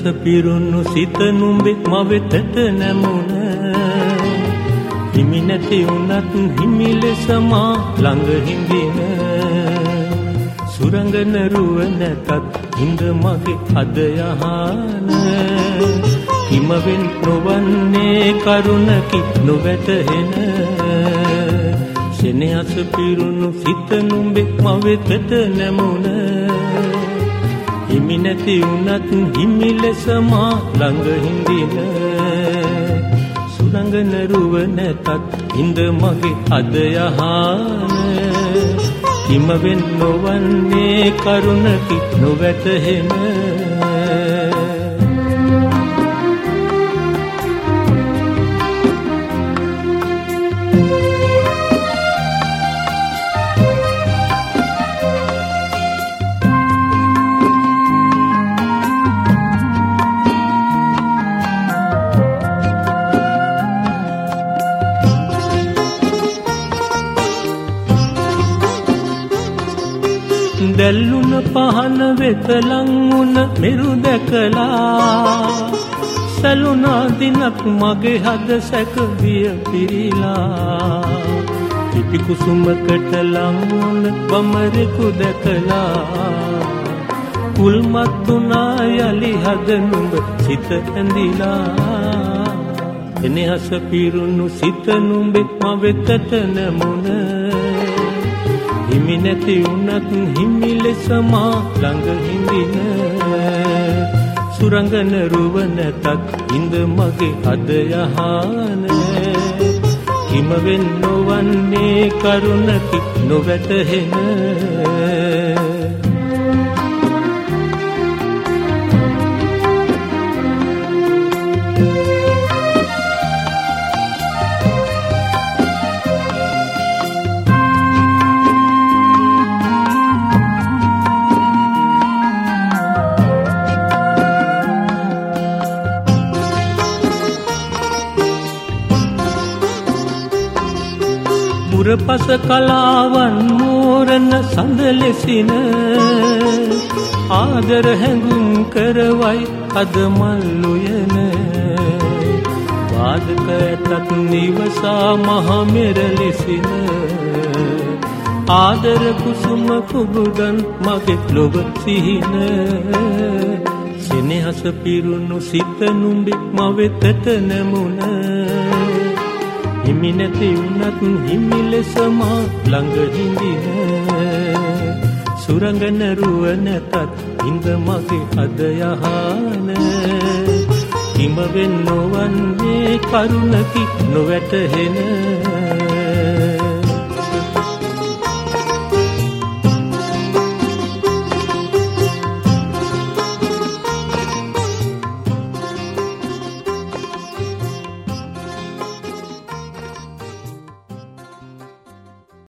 පිරුණු සිත නුඹේ මවෙතට නැමුණ හිමි නැති වුණත් හිමි ලෙස මා ළඟ හිඳින සුරංගන රුව නැතත් හිඳ මගේ අද යහන හිමවෙන් නොවන්නේ කරුණකි නොවැටහෙන සෙනෙහස පිරුණු සිත නුඹේ මවෙතට නැමුණ හිමි නැති වුණත් හිමි ලෙස මා ළඟ හිඳින සුරංගන රුව නැතත් හිඳ මගේ අද යහන හිමවෙන් නොවන්නේ කරුණකි නොවැටහෙන දැල්ලුන පහන වෙත ලං වුණ මෙරු දැකලා සැලුනා දිනක් මගේ හද සැක විය පිරීලා පිපි කුසුමකට ලං වුණ බමරෙකු දැකලා කුල්මත් තුනා යලි හද නුඹ සිත ඇඳිලා එනෙහස පිරුණු සිත නුඹේ මවෙතට නැමුණ හිමි නැති වුණත් හිමි ලෙස මා ළඟ හිඳින සුරංගන රුව නැතත් හිඳ මගේ අද යහන හිමවෙන් නොවන්නේ කරුණකි නොවැටහෙන පුරපස කලාවන් මෝරන සඳ ලෙසින ආදර හැඟුම් කරවයි අද මල් උයන වාදක ඇතත් නිවසා මහ මෙර ලෙසින ආදර කුසුම කුබුදන් මගේ ලොව සිහින සෙනෙහස පිරුණු සිත නුඹේ මවෙතට නැමුණ හිමි නැති වුණත් හිමි ලෙස මා ළඟ හිඳින සුරංගන රුව නැතත් හිඳ මගේ අද යහන හිමවෙන් නොවන්නේ කරුණකි නොවැටහෙන